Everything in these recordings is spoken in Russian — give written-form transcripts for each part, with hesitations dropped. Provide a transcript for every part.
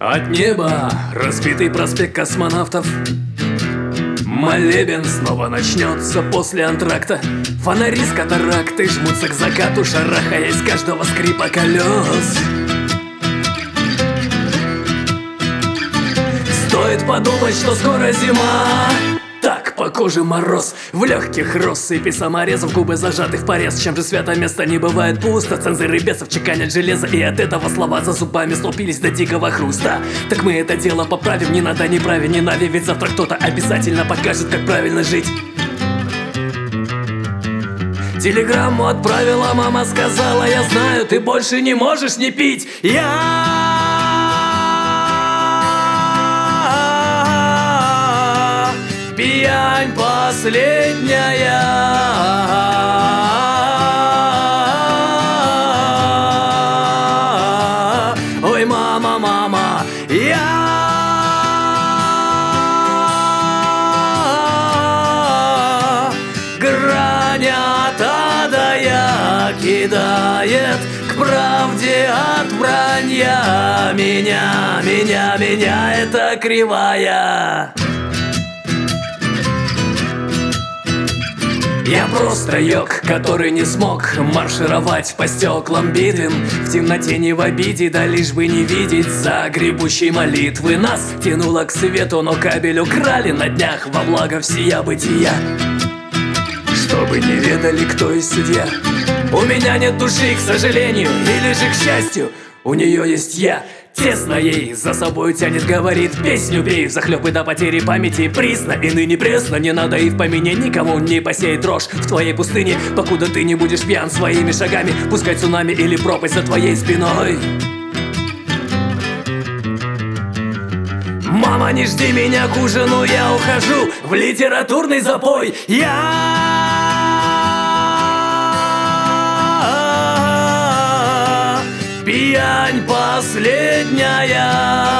От неба разбитый проспект космонавтов. Молебен снова начнется после антракта. Фонари с катарактой жмутся к закату, шарахаясь каждого скрипа колес. Стоит подумать, что скоро зима. Так, по коже мороз, в легких россыпи саморезов, губы зажаты в порез. Чем же свято место не бывает пусто. Цензоры бесов чеканят железо, и от этого слова за зубами слупились до дикого хруста. Так мы это дело поправим, не надо, не прави, не нави, ведь завтра кто-то обязательно покажет, как правильно жить. Телеграмму отправила, мама сказала: я знаю, ты больше не можешь не пить. Пьянь последняя. Ой, мама, мама, грань отадая кидает к правде от вранья. Меня это кривая. Я просто йог, который не смог маршировать по стеклам битым. В темноте не в обиде, да лишь бы не видеть загребущей молитвы. Нас тянуло к свету, но кабель украли на днях во благо всея бытия. Чтобы не ведали, кто из судья. У меня нет души, к сожалению, или же к счастью. У нее есть я. Тесно ей за собой тянет, говорит: песню пей взахлеб и до потери памяти. Присно и ныне пресно, не надо и в помине никому не посеять дрожь в твоей пустыне, покуда ты не будешь пьян своими шагами, пускай цунами или пропасть за твоей спиной. Мама, не жди меня к ужину, я ухожу в литературный запой. Пьянь последняя.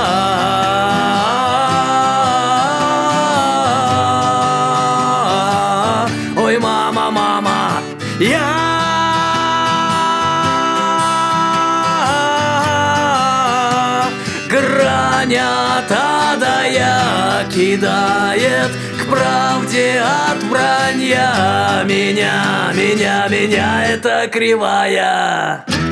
Ой, мама, мама, грань отадая кидает к правде от вранья. Меня это кривая.